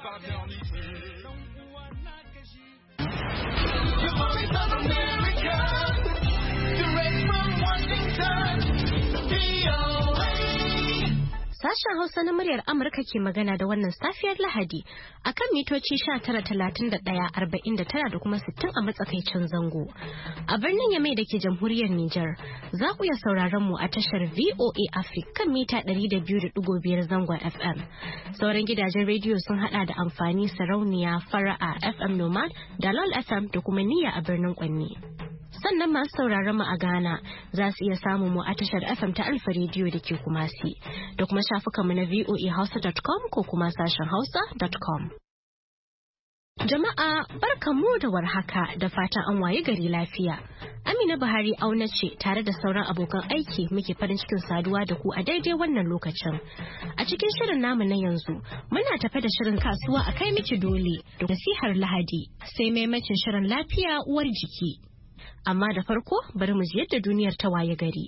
Sashen Hausa na muryar Amurka ke magana da wannan safiyar Lahadi akan mitoci 19,31,49 da kuma 60 a matsakaicin zango. A birnin Yamai da ke jamhuriyar Nijar, za ku iya sauraron mu a tashar VOA Africa kan mita 200.5 zangon FM. Sauran gidajen rediyo sun hada da amfani sarauniya Fara'a FM Nomad da LOL FM da kuma Niyya a birnin Kwanni. Sannan masu sauraron mu a Ghana za su iya samun mu a tashar FM ta Alfa Radio da ke Kumasi da kuma shafukanmu na voahausa.com ko kuma sashen hausa.com. Jama'a barkanmu da warhaka da fatan an waye gari lafiya. Amina Buhari auna ce tare da sauran abokan aiki muke farin cikin saduwa da ku a daidai wannan lokacin. A cikin shirin namu na yanzu muna tafe da shirin kasuwa a kai miki dole da nasihar Lahadi sai maimacin shirin lafiya uwar jiki. Amma da farko bari mu ji yadda duniyar ta waye gari.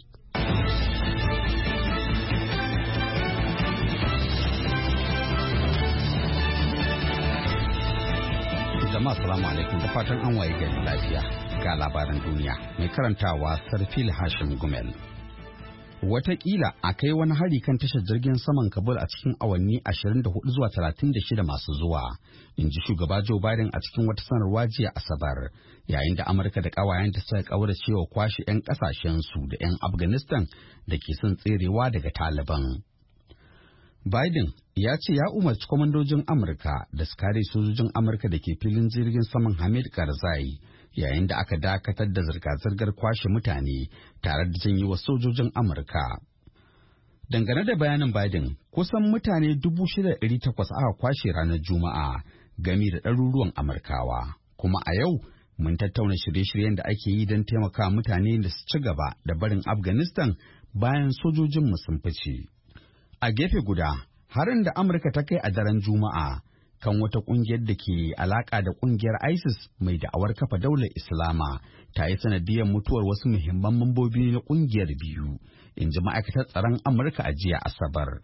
Jama'a salamu alaikum da fatan an waye gari lafiya ga labaran duniya mai karantawa Sarfil Hashim Gumel. Wataƙila a kai wani hari kan tashar jirgin saman Kabul a cikin awanni 24 zuwa 36 masu zuwa, in ji shugaba Joe Biden a cikin wata sanarwa jiya Asabar, yayin da Amurka da ƙawayenta suka ƙaurace wa kwashe 'yan ƙasashensu da 'yan Afghanistan da ke son tserewa daga Taliban. Biden ya ce ya umarci kwamandojin Amurka da su kare sojojin Amurka da ke filin jirgin saman Hamid Karzai yayin da aka dakatar da zirga-zirgar kwashe mutane tare da janyo wa sojojin Amurka. Dangane da bayanin Biden, kusan mutane 6,800 aka kwashe ranar Juma'a gami da ɗaruruwan Amurkawa. Kuma a yau mun tattauna shirye-shiryen da ake yi don taimaka mutane da su ci gaba da barin Afghanistan bayan sojojinmu sun fice. A gefe guda, harin da Amurka ta kai a daren Juma'a kan wata kungiyar da ke alaka da kungiyar ISIS mai da'awar kafa daular Islama ta yi sanadiyar mutuwar wasu muhimman mambobi na kungiyar biyu, in ji ma'aikatar tsaron Amurka a jiya Asabar.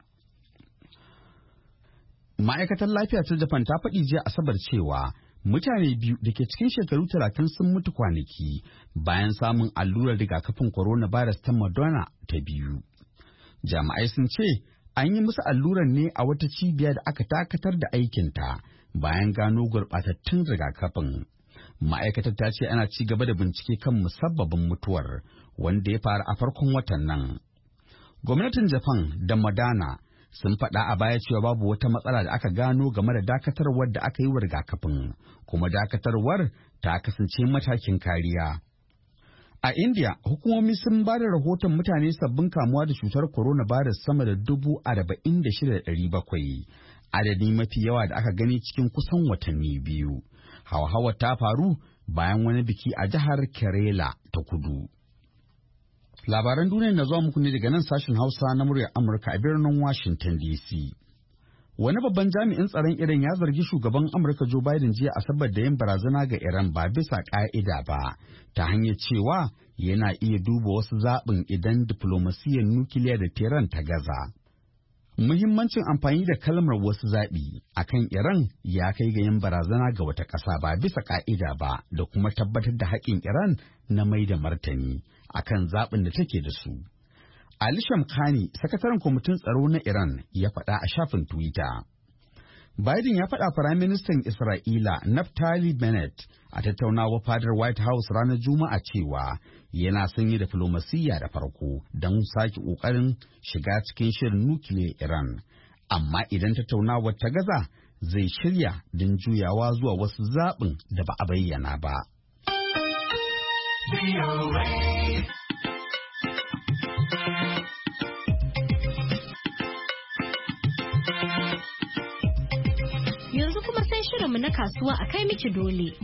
Ma'aikatar lafiya ta Japan ta faɗi jiya Asabar cewa mutane biyu da ke cikin shekaru 30 sun mutu kwanaki bayan samun allurar rigakafin coronavirus ta Moderna ta biyu. Jami'ai sun ce an yi musu allurar ne a wata cibiya da aka dakatar da aikinta bayan gano gurɓatattun rigakafin. Ma'aikatar ta ce ana ci gaba da bincike kan musabbabin mutuwar wanda ya faru a farkon watan nan. Gwamnatin Japan da Moderna sun faɗa a baya cewa babu wata matsala da aka gano game da dakatarwar da aka yi wa rigakafin, kuma dakatarwar ta kasance matakin kariya. A India, hukumomi sun ba da rahoton mutane sabbin kamuwa da cutar coronavirus sama da 46,700, adadi mafi yawa da aka gani cikin kusan watanni biyu. Hauhawar ta faru bayan wani biki a jihar Kerala ta kudu. Labaran duniya na zuwa muku ne daga nan sashen Hausa na muryar Amurka a birnin Washington DC. Wani babban jami'in tsaron Iran ya zargi shugaban Amurka Joe Biden jiya Asabar da yin barazana ga Iran ba bisa ƙa'ida ba, ta hanyar cewa yana iya duba wasu zaɓin idan diflomasiyyar nukiliya da Tehran ta gaza. Muhimmancin amfani da kalmar wasu zaɓi a kan Iran ya kai ga yin barazana ga wata ƙasa ba bisa ƙa'ida ba da kuma tabbatar da haƙƙin Iran na mai da martani a kan zaɓin da take da su. Ali Shamkhani, sakataren kwamitin tsaro na Iran, ya faɗa a shafin Twitter. Biden ya faɗa Firaministan Isra'ila Naftali Bennett a tattaunawa fadar White House ranar Juma'a cewa yana son yi diflomasiyya da farko don sake ƙoƙarin shiga cikin shirin nukiliyar Iran. Amma idan tattaunawar ta gaza, zai shirya don juyawa zuwa wasu zaɓin da ba a bayyana ba. Yanzu kuma sai shirinmu na kasuwa a kai miki dole.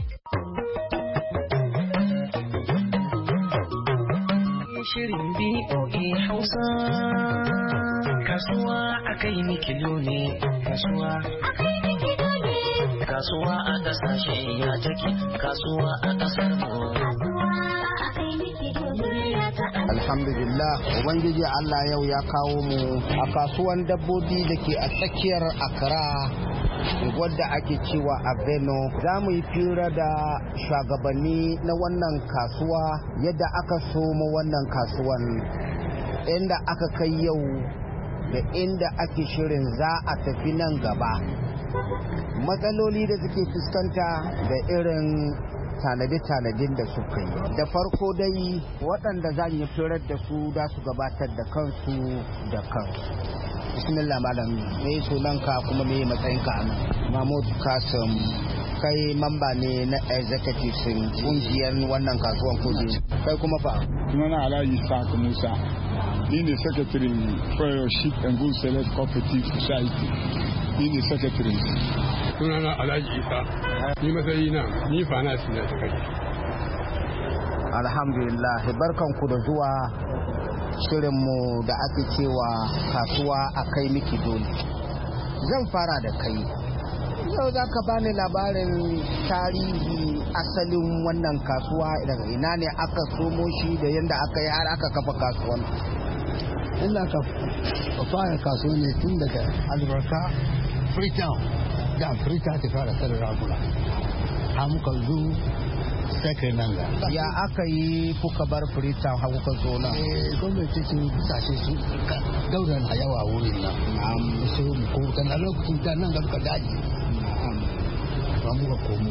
Shirin BOA Hausa. Kasuwa a kai miki dole. Kasuwa a kai miki dole. Kasuwa a kasashe ya take. Kasuwa a kasar mu. Kasuwa a kai miki dole. Alhamdulillah, Ubangiji Allah yau ya kawo mu a kasuwan dabbobi da ke a tsakiyar Accra wadda ake cewa Aveno. Za mu yi fira da shugabanni na wannan kasuwa yadda aka soma wannan kasuwan, inda aka kai yau da inda ake shirin za a tafi nan gaba, matsaloli da suke fuskanta da irin tanade-tanadin da suka yi. Da farko dai waɗanda za yi firar da su za su gabatar da kansu da kansu. Bismillah malam, me sunanka kuma me matsayinka a nan? Mahmud Kasim, kai mamba ne na executive kungiyar wannan kasuwan kudi. Kai kuma fa? Sunana Alhaji Saka Musa. Ni ne secretary for Ship and Goods Sellers Cooperative Society. Ni ne secretary. Sunana Alhaji Isa. Ni matsayina ni finance ne kai. Alhamdulillah, barkanku da zuwa shirinmu da ake cewa kasuwa a kai miki dole. Zan fara da kai. Yau za ka bani labarin tarihi asalin wannan kasuwa daga ina ne aka somo shi da yadda aka yi har aka kafa kasuwan. Ina ka fara kasuwa ne tun daga albarka Freetown. Da Freetown ta fara sarar raguna. Ha muka zo sai nan ga. Ya aka yi kuka bar Freetown har kuka zo nan? Gwamnati ce bisashe su daular na yawa wurin nan. Sai mu ko kan lokacin da nan ga duka daji. Ba mu ga komo.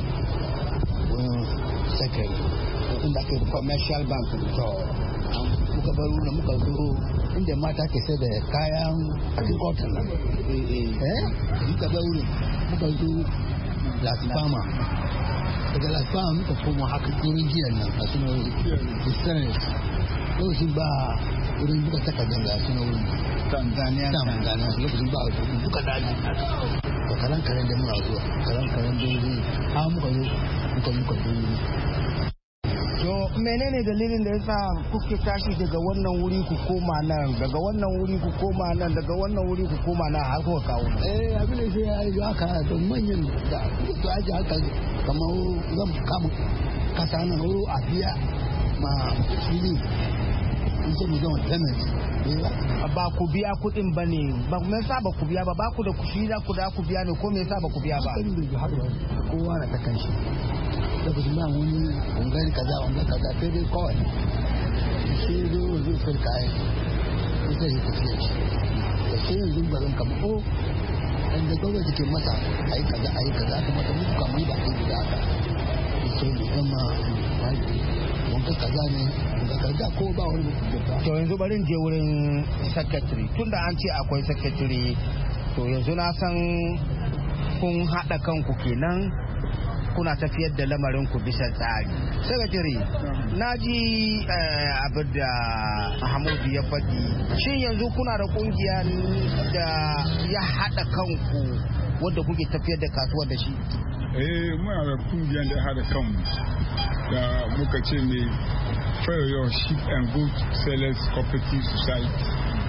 Sai inda ke commercial bank to muka bar wurin muka zo inda mata ke sai da kayan agriculture nan. Muka bar wurin muka zo Las Palmas. Daga Las Palmas muka koma haka wurin giyan nan a suna wurin lokacin ba wurin buka takardar da suna wurin Tanzania lokacin ba wurin buka daji da karan da muna zuwa karan da wuri ha muka zo muka to menene dalilin da yasa kuke tashi daga wannan wuri ku koma nan daga wannan wuri ku koma nan daga wannan wuri ku koma nan har kuka kawo abin da sai ya yi haka don manyan da to aji haka kamar zan kama kasa nan wuro a biya ma fili in ce mu zama tenant ba ku biya kuɗin ba ne ba me yasa ba ku biya ba ku da kushi za ku da ku biya ne ko me yasa ba ku biya ba kowa na ta kanshi da ku ma wani ungari kaza sai dai kawai shi zai fil kayan ita shi tafiye shi da shi yanzu ba zan kama o inda gwamnati ke masa ayi kaza kuma da muka kamar da ake da haka sai mu zama wanda kaza ne wanda kaza ko ba wani mutum ba. To yanzu bari je wurin secretary tunda an ce akwai secretary to yanzu na san kun haɗa kanku kenan kuna tafiyar da lamarin ku bisa tsari. Secretary, na ji abin da Hamudu ya faɗi. Shin yanzu kuna da kungiya da ya haɗa kanku wadda kuke tafiyar da kasuwar da shi? Muna da kungiyar da ya haɗa kanmu da muka ce mai Fair Ship and Goods Sellers Cooperative Society.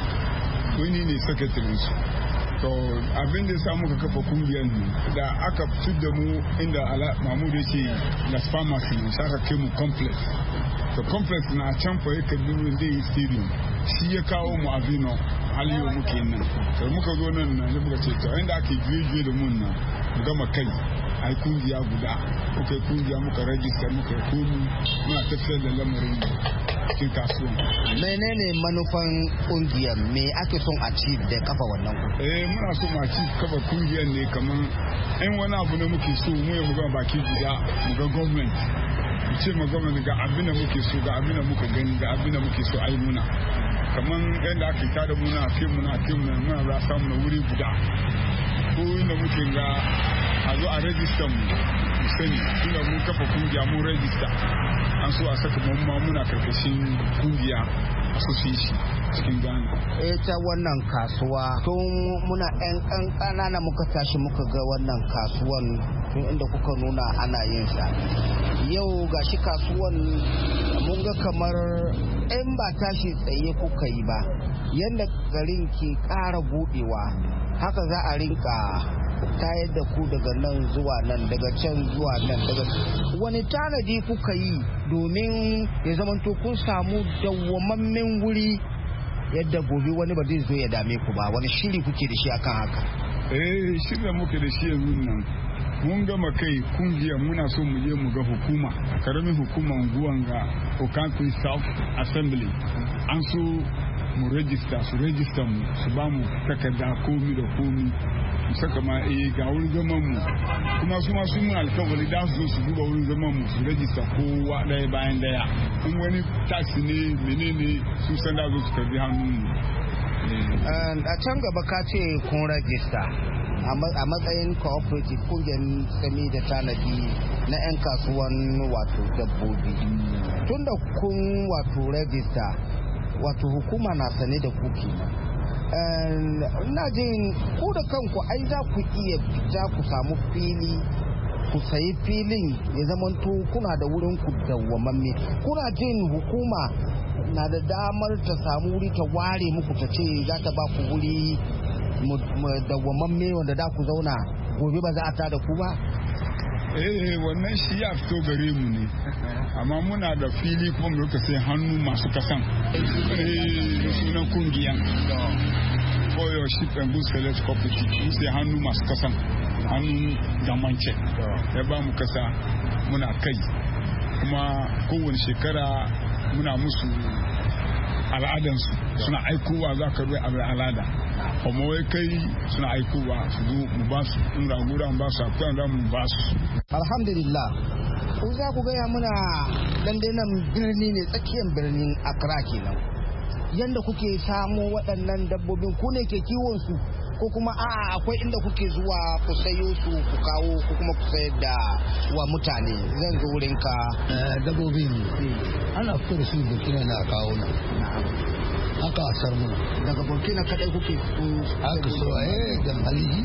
Wani ne secretary su. To abin da ya samu ka kafa kungiyar da aka fitar da mu inda Mahmud ya ce Las Palmas ne sai aka kai mu complex. To complex na can fa yake wurin da yi stadium. Shi ya kawo mu Avino hali yau muke nan. To muka zo nan ne muka ce to inda ake juye da mun nan mu gama kai ai kungiya guda. Muka yi kungiya muka register muka yi komi muna tafiyar da lamarin cikin kasuwa. Menene manufan kungiyar me ake son a ci da kafa wannan kungiyar? Muna so mu ci kafa kungiyar ne kaman in wani abu ne muke so mu ya muga baki guda mu ga government mu ce ma government ga abin da muke so ga abin da muka gani ga abin da muke so ai muna kaman yadda ake tada muna muna za samu na wuri guda ko inda muke ga a zo a register mu sani tunda mun kafa kungiya mun register an so a saka mu muna karkashin kungiya association cikin Ghana. Ita wannan kasuwa tun muna 'yan ƙanƙana muka tashi muka ga wannan kasuwan tun inda kuka nuna ana yin sa. Yau gashi kasuwan mun ga kamar in ba tashi tsaye kuka yi ba yadda garin ke ƙara buɗewa haka za a rinka tayar da ku daga nan zuwa nan daga can zuwa nan daga wani tanadi kuka yi domin ya zamanto kun samu dawwamammen wuri yadda gobe wani ba zai zo ya dame ku ba wani shiri kuke da shi akan haka? shirin da muke da shi yanzu nan mun gama kai kungiyar muna so mu je mu ga hukuma karamin hukumar guwan ga Okankwi South Assembly an so mu register mu su ba mu takarda komi da komi mu saka ma ga wurin zaman mu kuma su ma sun mun alkawari da su zo su duba wurin zaman mu su register kowa daya bayan daya in wani taxi ne menene su san da zo su karbi hannun mu. A can gaba ka ce kun register a matsayin cooperative kungiyar sami da tanadi na 'yan kasuwan wato dabbobi tunda kun wato register wato hukuma na sane da ku kenan ina jin ku da kanku ai za ku iya fita ku samu fili ku sayi filin ya zamanto kuna da wurin ku dawwamamme kuna jin hukuma na da damar ta samu wuri ta ware muku ta ce za ta ba ku wuri dawwamamme wanda da ku zauna gobe ba za a tada ku ba? Wannan shi ya fito gare mu ne amma muna da fili kuma mu rika sai hannu masu kasan da sunan kungiyan for your ship and goods select cooperative mun sai hannu masu kasan hannun damance ya ba mu kasa muna kai kuma kowane shekara muna musu al'adansu suna aikowa za ka ruwa abin al'ada kuma wai kai suna aikowa su zo mu ba su in ragura mu ba su akwai da mu ba su. Alhamdulillah ko za ku gaya muna dandanan birni ne tsakiyar birnin Accra kenan yanda kuke samo waɗannan dabbobin ku ne ke kiwon su ko kuma akwai inda kuke zuwa ku sayo su ku kawo ko kuma ku sayar da wa mutane zan zo wurin ka dabbobin ana fito da su Burkina na kawo na haka a sar muna daga Burkina kadai kuke haka so da Mali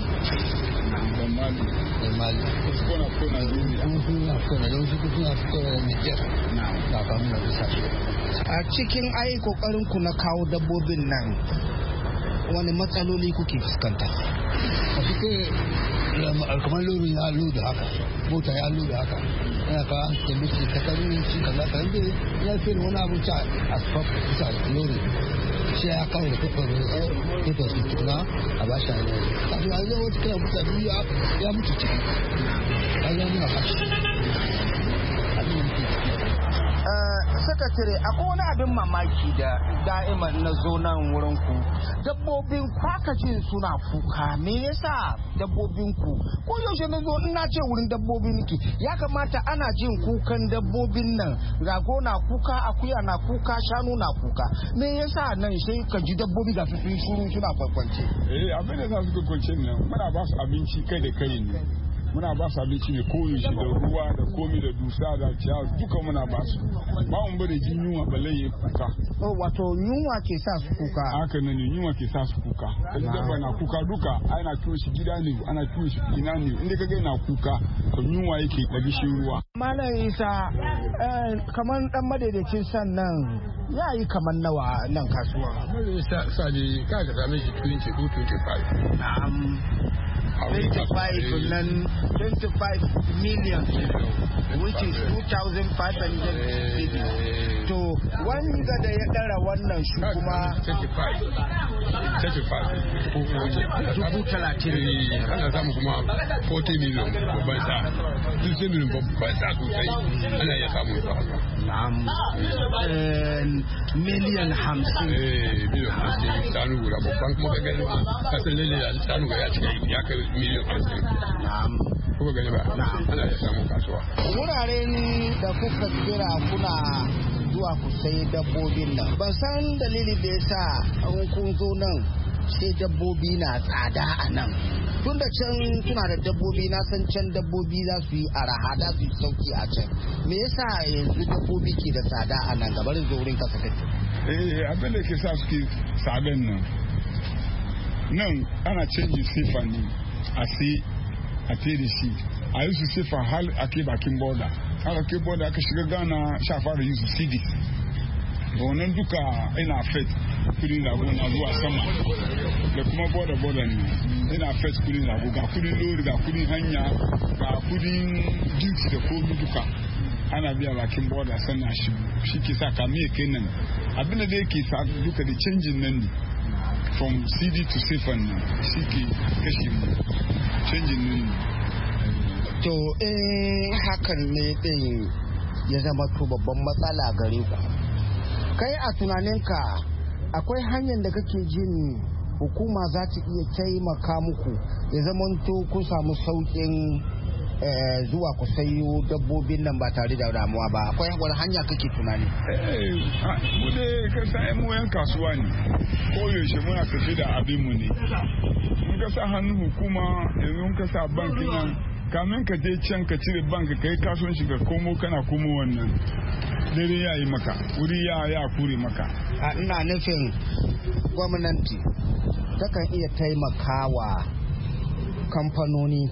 da Mali suna kona suna kona don su suna kona Niger na kawo na bisa a cikin ai kokarin ku na kawo dabbobin nan wani matsaloli kuke fuskanta a cikin kamar lorin ya loda haka mota ya loda haka yana kawo an tambi su takarun shi kaza kan bai ya fi wani abu ta asfaf bisa lorin shi ya kawo da kafar su tukuna a ba shi hanyar kafin a zai wata kira mutane ya mutu ciki a zai muna fashi sakatare akwai wani abin mamaki da da'iman na zo nan wurin ku dabbobin kwaka jin suna kuka me yasa dabbobin ku ko yaushe na zo ina ce wurin dabbobin ki ya kamata ana jin kukan dabbobin nan rago na kuka akuya na kuka shanu na kuka me yasa nan sai ka ji dabbobi ga su sun shuru suna kwakwance abin da za su kwakwance nan muna ba su abinci kai da kai ne muna ba su abinci ne koyaushe da ruwa da komi da dusa da ciyawa duka muna ba su ba mu bari jin yunwa balle ya kuka wato yunwa ke sa su kuka haka nan ne yunwa ke sa su kuka kaji dabba na kuka duka ana kiwo shi gida ne ana kiwo shi ina ne inda kaga yana kuka to yunwa yake da gishin ruwa Malam Isa kamar dan madaidaicin sannan ya yi kamar nawa nan kasuwa sa ne ka same shi 22-25 na'am 25 nan 25 million which is 2,500 to wanda da ya dara wannan shi kuma 35 ana samu kuma 40 million babban sa 60 million babban sa sosai ana iya samu ba miliyan 50 miliyan 50 sanu guda babban kuma ka gani kasan lalle da sanu guda cikin ya kai miliyan 50 kuma gani ba ana iya samu kasuwa wuraren da kuka kira kuna zuwa ku sai dabbobin nan ban san dalili da yasa an kun zo nan sai dabbobi na tsada a nan tun da can suna da dabbobi na san can dabbobi za su yi araha za su yi sauki a can me yasa yanzu dabbobi ke da tsada a nan gabar zaurin kasa take abin da ke sa suke tsadan nan ana canji sifa ne a sai a tere shi a yi su sifa hal a ke bakin borda haka ke borda aka shiga Ghana sha fara yi su cd da wannan duka ina fet kudin rago na zuwa sama da kuma borda ne ina fet kudin rago ga kudin lori ga kudin hanya ga kudin duty da komi duka ana biya bakin borda sannan shi ke sa kame kai nan abinda da yake sa duka da canjin nan ne from CD to sefan shi ke kashe mu canjin nan. To hakan ne din ya zama to babban matsala gare ku, kai a tunaninka akwai hanyar da kake jin hukuma za ta iya taimaka muku ya zama to kun samu sauƙin zuwa ku sayo dabbobin nan ba tare da damuwa ba? Akwai wani hanya kake tunani? Mu dai ka san mu yan kasuwa ne, ko yaushe muna tafi da abin mu ne. Mun ka sa hannun hukuma, yanzu ka sa banki nan, kamin ka je can ka cire banki kai kasuwanci ka komo kana komo wannan dare ya yi maka, wuri ya kure maka. Ina nufin gwamnati takan iya taimakawa kamfanoni,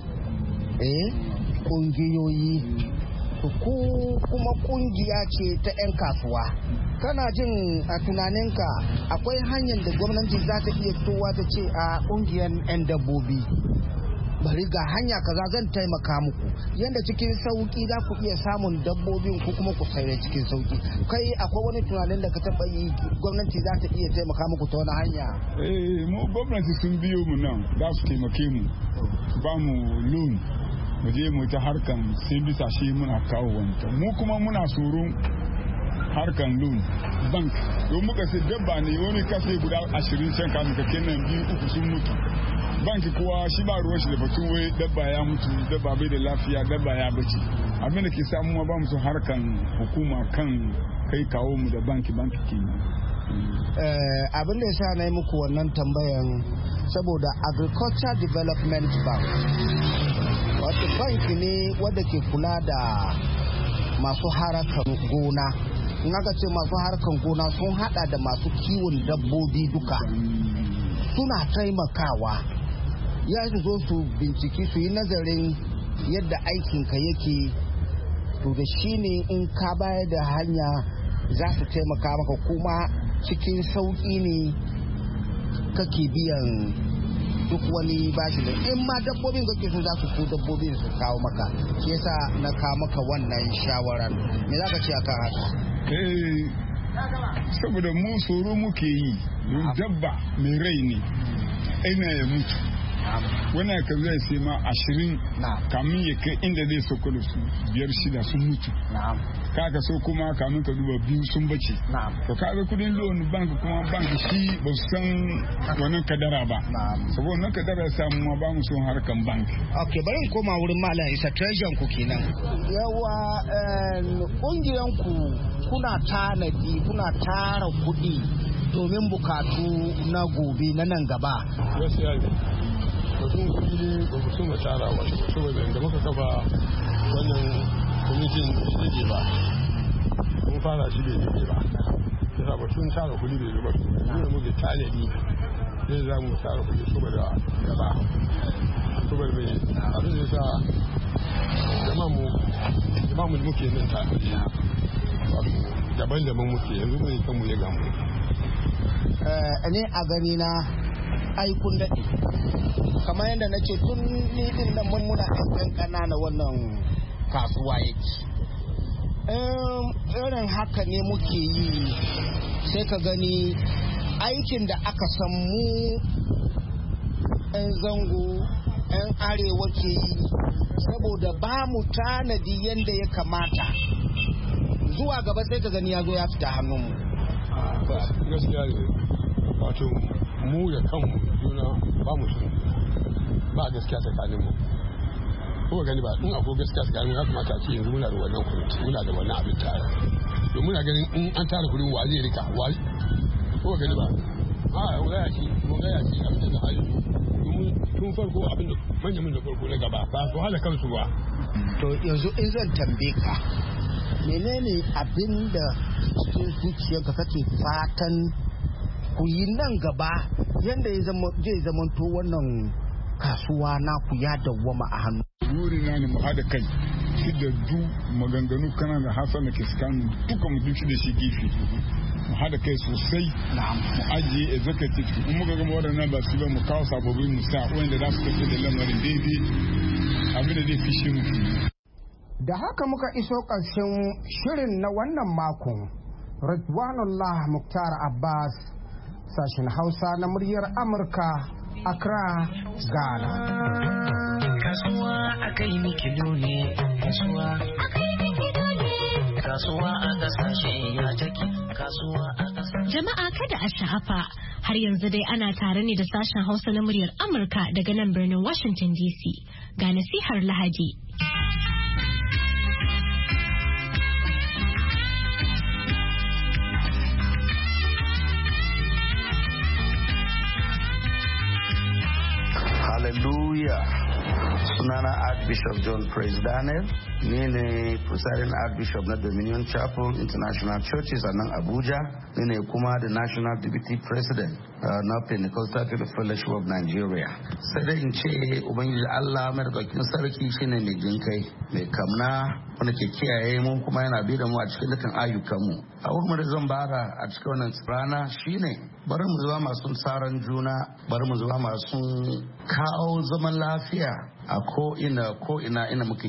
kungiyoyi, ko kuma kungiya ce ta 'yan kasuwa. Kana jin a tunaninka akwai hanyar da gwamnati za ta iya fitowa ta ce a kungiyar 'yan dabbobi, bari ga hanya kaza zan taimaka muku yadda cikin sauki za ku iya samun dabbobin ku kuma ku sayar cikin sauki? Kai akwai wani tunanin da ka taba yi gwamnati za ta iya taimaka muku ta wani hanya? Mu gwamnati sun biyo mu nan za su taimake mu, ba mu loan mu je mu ta harkan sai bisa shi muna kawo wanta. Mu kuma muna tsoron harkan loan bank, don muka sai dabba ne wani kasai guda 20 can kamun ka kenan 2-3 sun mutu. Banki kuwa shi ba ruwan shi da batun wai dabba ya mutu, dabba bai da lafiya, dabba ya bace. Abin da ke samu ma ba mu son harkan hukuma kan kai kawo mu da banki kenan. Abin da ya sa na yi muku wannan tambayan saboda Agriculture Development Bank wato banki ne wadda ke kula da masu harkan gona. In aka ce masu harkan gona sun hada da masu kiwon dabbobi duka, suna taimakawa ya su zo su binciki su yi nazarin yadda aikinka yake, to da shi ne in ka bayar da hanya za su taimaka maka, kuma cikin sauƙi ne kake biyan duk wani bashi da in ma dabbobin kake so za su ko dabbobin su kawo maka. Shi yasa na kawo maka wannan shawaran. Me za ka ce akan haka? Saboda mu tsoro muke yi, dabba mai rai ne ina ya mutu, wannan ka zai sai ma 20 kamin ya kai inda zai sauko da su 5-6 sun mutu. Kaka so kuma kamin ka duba 2 sun bace. To kaga kudin loan bank kuma bank shi ba su san wannan kadara ba, saboda wannan kadara ya samu ma ba mu son harkan bank. Ok, bari in koma wurin Malam Isa, treasure ku kenan. Yawa kungiyan ku kuna tanadi, kuna tara kudi domin bukatu na gobe na nan gaba. Batun kudi ne ba mu so mu tara wasu, saboda da muka kafa wannan kwamitin da ba mun fara shi bai daidai ba, yasa batun tara kudi bai zuba su ne muke tanadi zai za mu tara kudi saboda gaba, saboda mai abin da sa jama'a mu da muke nan ta daban-daban muke yanzu mai kanmu ya gamu. Ne a gani na aikun daɗe kamar yadda na ce tun nidin nan muna ɗan ƙanana wannan kasuwa yake, irin haka ne muke yi, sai ka gani aikin da aka san mu 'yan zango 'yan arewa ke yi saboda ba mu tanadi yadda ya kamata, zuwa gaba sai ka gani ya zo ya fita hannunmu. Gaskiya ne, wato mu da kanmu juna ba mu sun ba gaskiya tsakanin mu, ko gani ba in akwai gaskiya tsakanin ya kamata ce yanzu muna da wannan kwamiti, muna da wannan abin tare, don muna ganin in an tara kudin wa zai rika wa ko gani ba mun gaya shi abin da hali tun farko abin da manyan mun da farko na gaba ba su hala kansu ba. To yanzu in zan tambaye ka menene abin da cikin zuciyarka kake fatan ku yi nan gaba yadda zai zamanto wannan kasuwa na ku ya dawwama a hannu? Wuri na ne mu haɗa kai shi da maganganu kana da hasan da ke tsakanin duka mu duk da shi gefe mu haɗa kai sosai mu ajiye executive in muka gama waɗannan ba su ba mu kawo sababbin mu sa wanda za su tafi da lamarin daidai abin da zai fishe mu. Da haka muka iso ƙarshen shirin na wannan makon. Ridwanullah Muktar Abbas sashen Hausa na muryar Amurka, Accra, Ghana. Kasuwa akai mikido ne, kasuwa a kasashe ya take, kasuwa a kasashe. Jama'a kada a sha'afa, har yanzu dai ana tare ne da sashen Hausa na muryar Amurka daga nan birnin Washington DC. Ga nasihar Lahadi. Hallelujah. Sunana Archbishop John Praise Daniel, ni ne presiding Archbishop na Dominion Chapel International Churches a nan Abuja, ni ne kuma the National Deputy President na Pentecostal Fellowship of Nigeria. Sai dai in ce Ubangiji Allah mai daukakin sarki shine mai jinkai, mai kamna, wanda ke kiyaye mu kuma yana bi da mu a cikin dukkan ayyukanmu. A wurin da zan bara a cikin wannan rana shine bari mu zama masu tsaron juna, bari mu zama masu kawo zaman lafiya a ko ina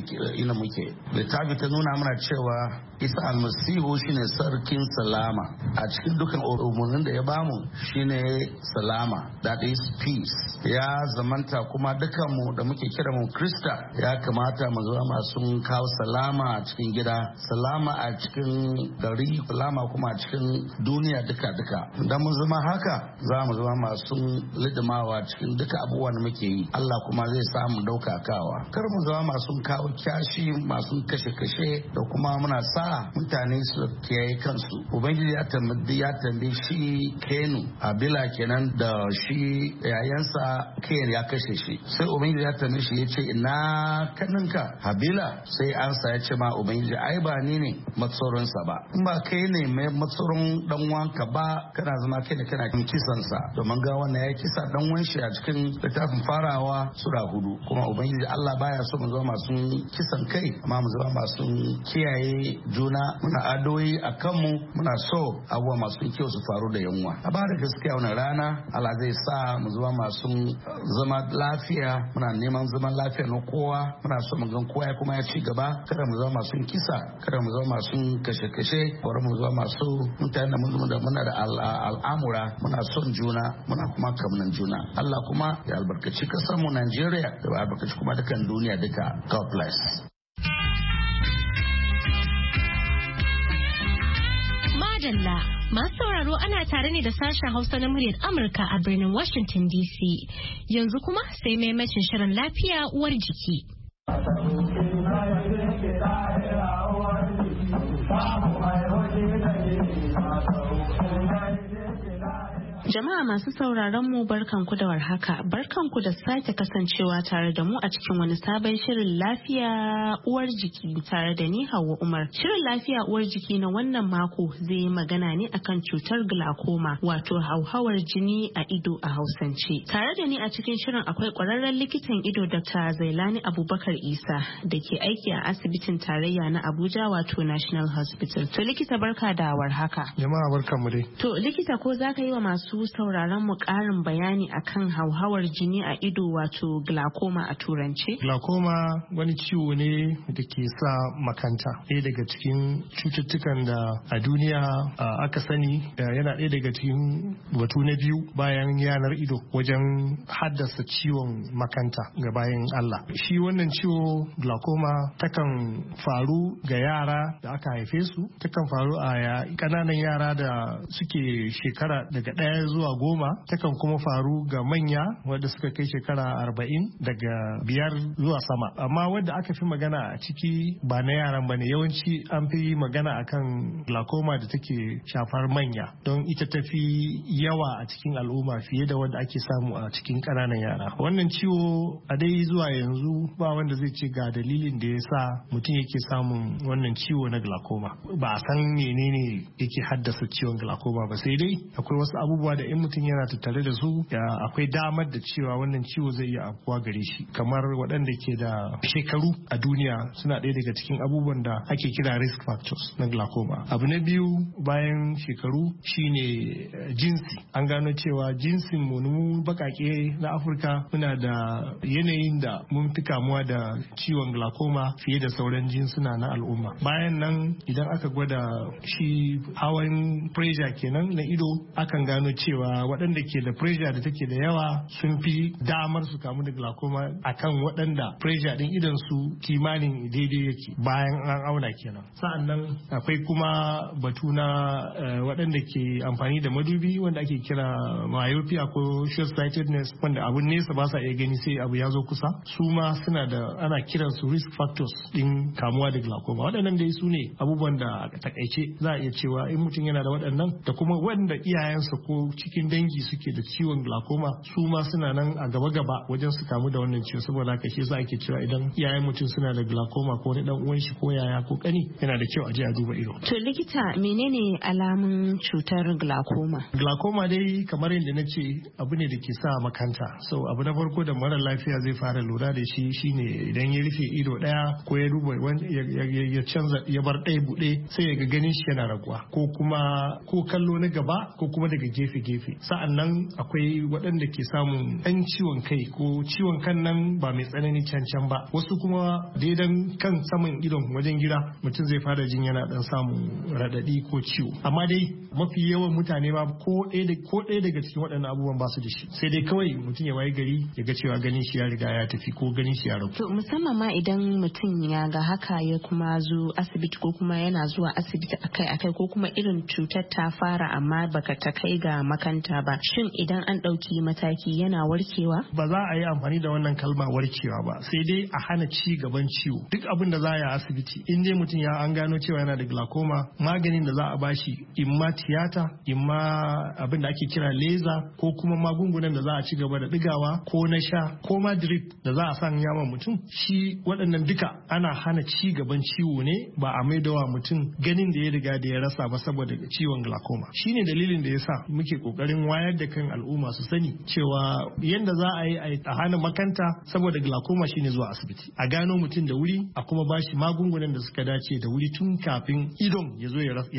muke. Littafi ta nuna mana cewa Isa almasihu shine sarkin salama. A cikin dukan umarnin da ya bamu shine salama, that is peace. Ya zamanta kuma dukanmu da muke kira mu Krista ya kamata mu zama masu kawo salama a cikin gida, salama a cikin gari, salama kuma a cikin duniya duka. Idan mun zama haka za mu zama masu lidimawa cikin duka abubuwan da muke yi. Allah kuma zai samu daukakawa. Kar mu zama masu kawo kyashi, masu kashe-kashe da kuma muna sa mutane su kiyaye kansu. Ubangiji ya tambaye shi Kenu, Habila kenan da shi yayansa Kain ya kashe shi. Sai Ubangiji ya tambaye shi ya ce ina kaninka Habila? Sai ansa ya ce ma Ubangiji ai ba ni ne matsoronsa ba. In ba kai ne mai matsoron dan wanka ba kana zama kai da kana kisansa. Domin ga wannan ya kisa dan wan shi a cikin littafin Farawa Sura 4. Kuma Ubangiji Allah baya so mu zama masu kisan kai, amma mu zama masu kiyaye juna, muna adoyi a kanmu, muna so abubuwa masu kyau su faru da yunwa. A ba da gaskiya wannan rana Allah zai sa mu zama masu zama lafiya, muna neman zaman lafiya na kowa, muna so mu gan kowa kuma ya ci gaba. Kada mu zama masu kisa, kada mu zama masu kashe-kashe, bari mu zama masu mutane da muna da al'amura, muna son juna, muna kuma kamnan juna. Allah kuma ya albarkaci kasar mu Najeriya da albarkaci kuma dukan duniya duka. God bless. Madalla, masu sauraro ana tare ne da sashen Hausa na muryar Amurka a birnin Washington DC. Yanzu kuma sai maimacin shirin lafiya uwar jiki. Jama'a masu sauraron mu barkanku da warhaka, barkanku da sake kasancewa tare da mu a cikin wani sabon shirin lafiya uwar jiki tare da ni Hauwa Umar. Shirin lafiya uwar jiki na wannan mako zai yi magana ne akan cutar glaucoma, wato hauhawar jini a ido a Hausance. Tare da ni a cikin shirin akwai kwararren likitan ido Dr. Zailani Abubakar Isa da ke aiki a asibitin tarayya na Abuja, wato National Hospital. To likita barka da warhaka. Jama'a barkanmu dai. To likita, ko za ka yi wa masu sauraron mu ƙarin bayani akan hauhawar jini a ido, wato glaucoma a turance? Glaucoma wani ciwo ne da ke sa makanta. Ɗaya daga cikin cututtukan da a duniya aka sani yana ɗaya daga cikin batu na biyu bayan yanar ido wajen haddasa ciwon makanta ga bayan Allah. Shi wannan ciwo glaucoma takan faru ga yara da aka haife su, takan faru a ƙananan yara da suke shekara daga 1 zuwa 10, takan kuma faru ga manya wadda suka kai shekara 40 daga 5 zuwa sama. Amma wadda aka fi magana a ciki ba na yaran bane, yawanci an fi magana akan glaucoma da take shafar manya, don ita tafi yawa a cikin al'umma fiye da wadda ake samu a cikin ƙananan yara. Wannan ciwo a dai zuwa yanzu ba wanda zai ce ga dalilin da ya sa mutum yake samun wannan ciwo na glaucoma. Ba a san menene yake haddasa ciwon glaucoma ba, sai dai akwai wasu abubuwa da in mutum yana tattare da su akwai damar da cewa wannan ciwo zai iya afkuwa gare shi, kamar waɗanda ke da shekaru a duniya suna ɗaya daga cikin abubuwan da ake kira risk factors na glaucoma. Abu na biyu bayan shekaru shine jinsi. An gano cewa jinsin mu bakake na Afirka muna da yanayin da mun fi kamuwa da ciwon glaucoma fiye da sauran jinsuna na al'umma. Bayan nan idan aka gwada shi hawan pressure kenan na ido, akan gano cewa waɗanda ke da pressure da take da yawa sun fi damar su kamu da glaucoma akan waɗanda pressure din idan su kimanin daidai yake bayan an auna kenan. Sa'annan akwai kuma batu na waɗanda ke amfani da madubi wanda ake kira myopia ko short sightedness, wanda abun nesa ba sa iya gani sai abu ya zo kusa, su ma suna da ana kiran su risk factors din kamuwa da glaucoma. Waɗannan dai su ne abubuwan da a takaice za a iya cewa in mutum yana da waɗannan, da kuma wanda iyayensa ko cikin dangi suke da ciwon glaucoma su ma suna nan a gaba-gaba wajen su kamu da wannan ciwo. Saboda haka shi yasa ake cewa idan iyayen mutum suna da glaucoma ko wani dan uwan shi ko yaya ko kani, yana da kyau a je a duba ido. To likita, menene alamun cutar glaucoma? Glaucoma dai kamar yadda na ce abu ne da ke sa makanta. So abu na farko da mara lafiya zai fara lura da shi shine idan ya rufe ido daya ko ya duba ya canza ya bar ɗaya buɗe, sai ya ga ganin shi yana raguwa ko kuma ko kallo na gaba ko kuma daga gefe-gefe. Sa'annan akwai waɗanda ke samun ɗan ciwon kai ko ciwon kan nan ba mai tsanani can ba. Wasu kuma daidan kan saman idon wajen gida mutum zai fara jin yana ɗan samun raɗaɗi ko ciwo. Amma dai mafi yawan mutane ba ko ɗaya daga cikin waɗannan abubuwan ba su da shi. Sai dai kawai mutum ya wayi gari ya ga cewa ganin shi ya riga ya tafi ko ganin shi ya ragu. To musamman ma idan mutum ya ga haka ya kuma zo asibiti ko kuma yana zuwa asibiti akai-akai ko kuma irin cutar ta fara amma baka ta kai ga makanta ba, shin idan an ɗauki mataki yana warkewa? Ba za a yi amfani da wannan kalma warkewa ba, sai dai a hana ci gaban ciwo. Duk abin da za a yi a asibiti in dai mutum ya an gano cewa yana da glaucoma, maganin da za a bashi imma tiyata, imma abin da ake kira laser, ko kuma magungunan da za a ci gaba da digawa ko na sha ko ma drip da za a sanya wa mutum, shi waɗannan duka ana hana ci gaban ciwo ne, ba a maidawa mutum ganin da ya riga da ya rasa ba saboda ciwon glaucoma. Shine dalilin da yasa muke kokarin wayar da kan al'umma su sani cewa yanda za a yi a hana makanta saboda glaucoma shine zuwa asibiti, a gano mutum da wuri, a kuma bashi magungunan da suka dace da wuri tun kafin idon ya zo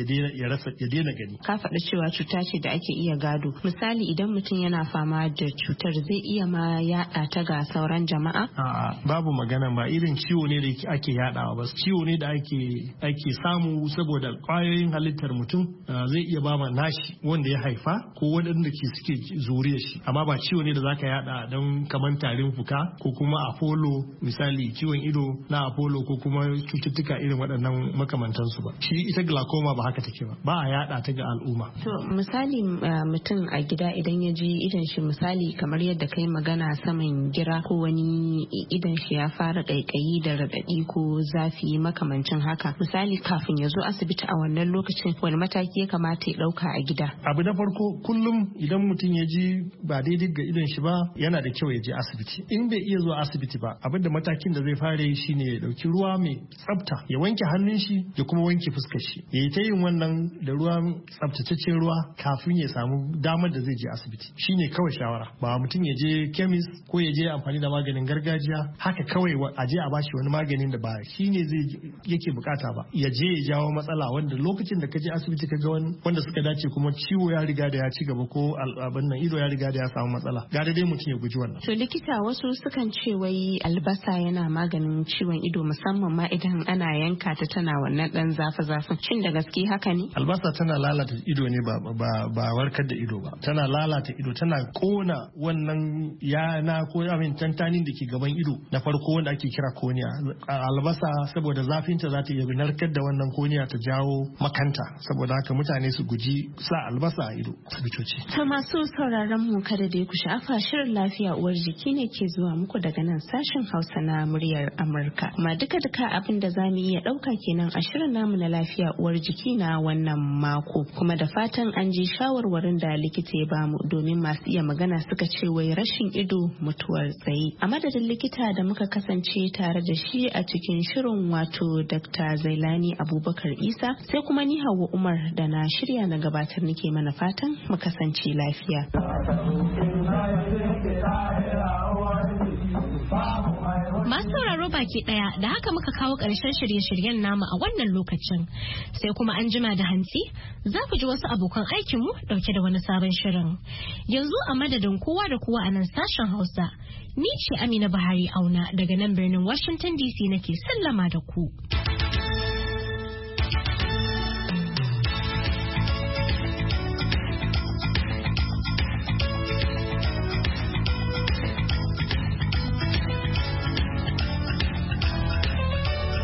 ya daina gani. Ka faɗi cewa cuta ce da ake iya gado. Misali idan mutum yana fama da cutar zai iya ma yaɗa ta ga sauran jama'a? A'a, babu magana, ba irin ciwo ne da ake yaɗawa ba. Ciwo ne da ake samu saboda ƙwayoyin halittar mutum zai iya ba ma nashi wanda ya haifa ko waɗanda suke zuriya shi, amma ba ciwo ne da zaka yaɗa don kamar tarin fuka ko kuma apollo, misali ciwon ido na apollo ko kuma cututtuka irin waɗannan makamantansu ba. Shi ita glaucoma ba haka take ba a yaɗa ta ga al'umma. To misali mutum a gida idan ya ji idan shi, misali kamar yadda kai magana saman gira ko wani idan shi ya fara ƙaiƙayi da raɗaɗi ko zafi makamancin haka, misali kafin ya zo asibiti a wannan lokacin wani mataki ya kamata ya ɗauka a gida? Abu na farko, kullum idan mutum ya ji ba daidai ga idon shi ba yana da kyau ya je asibiti. In bai iya zuwa asibiti ba, abin da matakin da zai fara yi shine ya ɗauki ruwa mai tsafta, ya wanke hannun shi ya kuma wanke fuskar shi, ya yi ta yin wannan da ruwan tsaftataccen ruwa kafin ya samu damar da zai je asibiti. Shine kawai shawara, ba mutum ya je kemis ko ya je amfani da maganin gargajiya haka kawai a je a bashi wani maganin da ba shine zai yake bukata ba, ya je ya jawo matsala wanda lokacin da ka je asibiti ka ga wanda suka dace kuma ciwo ya riga da ya ci gaba ko abin nan ido ya riga da ya samu matsala, ga dai mutum ya guji wannan. To likita, wasu sukan ce wai albasa yana maganin ciwon ido musamman ma idan ana yanka ta tana wannan dan zafi-zafin, shin da gaske haka ne? Albasa tana lalata ido ne ba warkar da ido ba, tana lalata ido, tana kona wannan yana ko tantanin da ke gaban ido na farko wanda ake kira koniya. Albasa saboda zafinta za ta iya narkar da wannan koniya ta jawo makanta, saboda haka mutane su guji sa albasa a ido asibitoci. Ta masu sauraron mu kada da ku sha'afa, shirin lafiya uwar jiki ne ke zuwa muku daga nan sashen Hausa na muryar Amurka. Kuma duka abin da zamu iya ɗauka kenan a shirin namu na lafiya uwar jiki na wannan mako. Kuma da fatan an ji shawarwarin da likita ya bamu, domin masu iya magana suka ce wai rashin ido mutuwar tsaye. A madadin likita da muka kasance tare da shi a cikin shirin, wato Dr. Zailani Abubakar Isa, sai kuma ni Hauwa Umar da na shirya na gabatar nake mana fatan mu kasance lafiya. Masu sauraro baki daya da haka muka kawo ƙarshen shirye-shiryen namu a wannan lokacin, sai kuma an jima da hantsi za ku ji wasu abokan aikinmu dauke da wani sabon shirin. Yanzu a madadin kowa da kowa a nan sashen Hausa, ni ce Amina Buhari Auna daga nan birnin Washington DC nake sallama da ku.